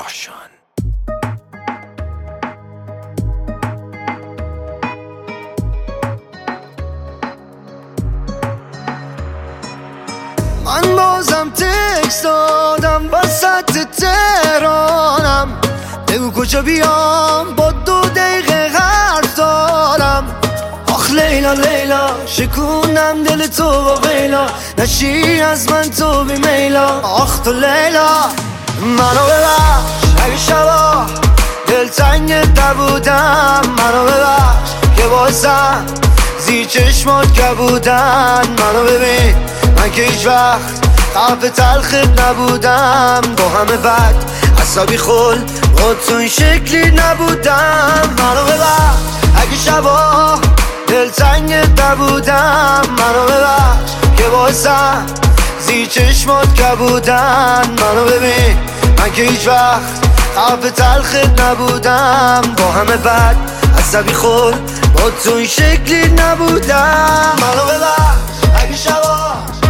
روشن. من بازم تکس دادم وسط تهرانم، بگو کجا بیام با 2 دقیقه حرف دارم. آخ لیلا لیلا شکونم دل تو با ویلا، نشی از من تو بی میلا. آخ تو لیلا منو ببخش اگه شبا دلتنگت نبودم، منو ببخش که بازم زیر چشمات کبودن. منو ببین من که هیچ وقت قلب تلخت نبودم، با همه بد عصبی خل با تو این شکلی نبودم. منو ببخش اگه شبا دلتنگت نبودم، منو ببخش که بازم زیر چشمات کبودن. منو ببین من که هیچ وقت قلب تلخت نبودم، با همه بد عصبی خل با تو این شکلی نبودم. منو ببخش اگه شبا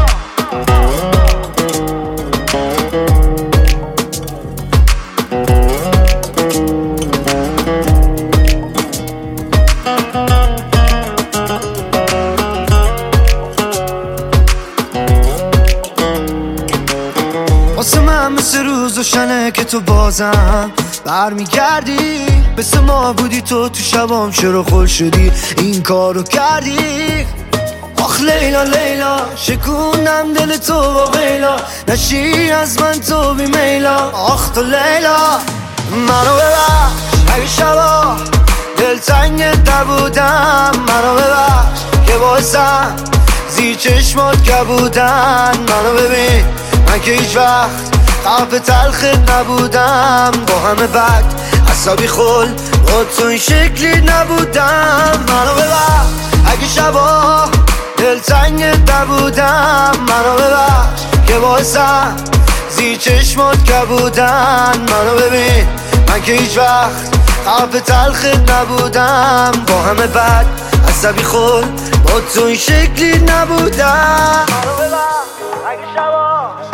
واسه من مثل روز و شنه که تو بازم برمیگردی، مثل ما بودی تو شبام چرا خل شدی این کارو کردی. آخ لیلا لیلا شکونم دل تو با ویلا، نشی از من تو بی میلا. آخ تو لیلا منو ببخش اگه شبا دلتنگت نبودم، منو ببخش که بازم زیر چشمات کبودن. منو ببین من که هیچ وقت قلب تلخت نبودم، با همه بد عصبی خل با تو این شکلی نبودم. منو ببخش اگه شبا دلتنگت نبودم، منو ببخش که بازم زیر چشمات کبودن. منو ببین من که هیچ وقت قلب تلخت نبودم، با همه بد عصبی خل با تو این شکلی نبودم. منو ببخش اگه شبا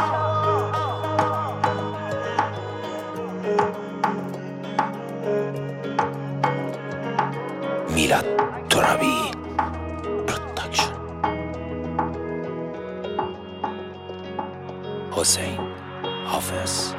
میلاد ترابی پروداکشن. حسین حافظ.